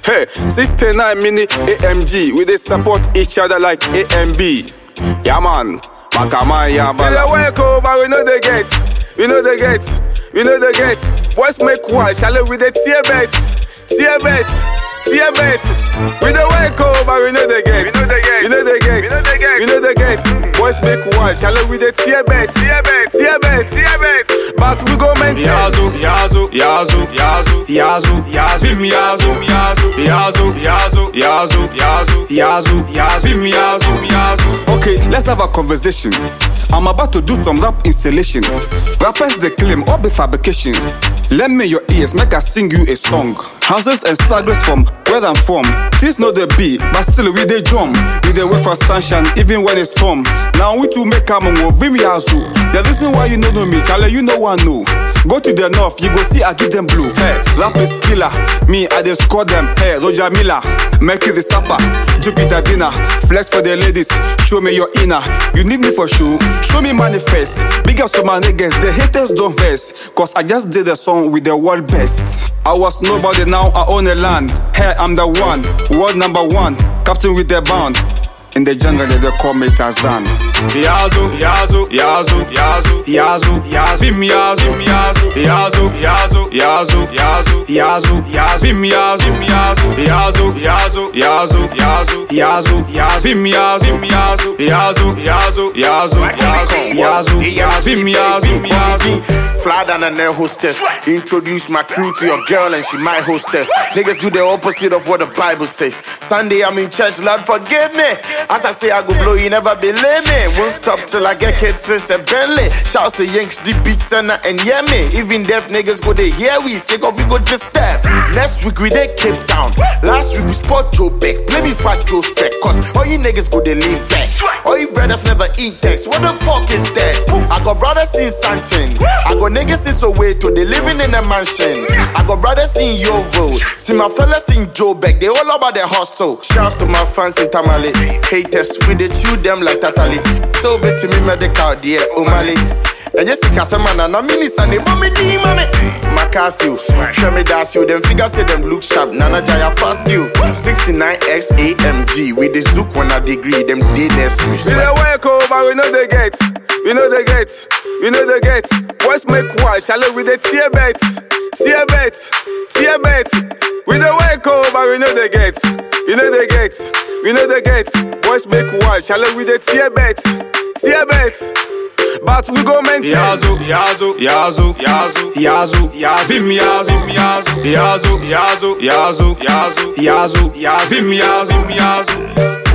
Hey, 69 mini AMG, we they support each other like A and B. Yeah man, Makaman ya bala. We dey wake up, but we know they get. We know they get. We know they get. Boys make wild, shall we the tear bet. Tear bet. Tear bet. We dey wake up, but we know they get. We know they get. We know they get. We know they get. We know they get. Boys make wild, shall we the tear bet. Tear bet. Tear bet. Tear bet. But we go maintain. Yazo, Yazo, Yazo, Yazo, Yazo, Yazo, Vim Yazo, Yazo, Yazo, Yazo, Yazo, Yazo, Yazo, Yazo, Vim Yazo, Yazo. Okay, let's have a conversation. I'm about to do some rap installation. Rappers they claim all the fabrication. Lend me your ears, make I sing you a song. Houses and stragglers from where I'm from. This not the beat, but still we dey drum. We dey wait for sunshine, even when it's storm. Now we to make a move, Vim Yazo. The reason why you know me, Charlie, you know one know. Go to the north, you go see I give them blue. Hey, rap is killer. Me, I just score them. Hey, Roger Miller, Mercury the Sapper, Jupiter Dinner. Flex for the ladies, show me your inner. You need me for sure, show me manifest. Big up to my niggas, the haters don't vex. Cause I just did a song with the world best. I was nobody, now I own a land. Hey, I'm the one, world number one. Captain with the band. In the jungle, they call me Tarzan. Yazo, Yazo, Yazo, Yazo, Yazo, Yazo, Vim Yazo, Yazo, Yazo, Yazo, Yazo, Yazo, Yazo, Yazo, Vim Yazo, Yazo, Yazo, Yazo, Yazo, Yazo, Yazo, Vim Yazo, Yazo, Yazo, Yazo, Yazo, Yazo, Vim Yazo. Fly down and then hostess. Introduce my crew to your girl and she my hostess. Niggas do the opposite of what the Bible says. Sunday I'm in church, Lord forgive me. As I say I go blow, you never believe me. Won't stop till I get kids since a Bentley. Shouts to Yanks, the beat center and yeah me. Even deaf niggas go they hear we sick of we go just step. Next week we they Cape Town. Last week we spot Joe Beck. Play me fat Joe Streck. Cause all you niggas go they lean back. All you brothers never eat text. What the fuck is that? I got brothers in Santin. I got niggas in Soweto. They living in a mansion. I got brothers in Yovo. See my fellas in Joe Beck. They all about the hustle. Shouts to my fans in Tamale. Haters, we dey chew them like Tatali. So bet me medical, dear Omali. And Jessica Samana, no minis and they mommy D, mommy. Macasio, show me that's you. Them figures say them look sharp. Nana Jaya fast you. 69X AMG. With the Zook when I degree. Them day next week. We dey wake up, but we know they get. We know they get. We know they get. Boys make wild, shall we the tear bet. Tear bet. Tear bet. We dey wake up, but we know they get. We know they get. We know they get. Boys make wild, shall we the tear bet. Tear bet. But we go maintain. Yazo, Yazo, Yazo, Yazo, Yazo, Yazo, Vim Yazo, Yazo, Yazo, Yazo, Yazo, Yazo, Yazo, Yazo, Vim Yazo, Yazo.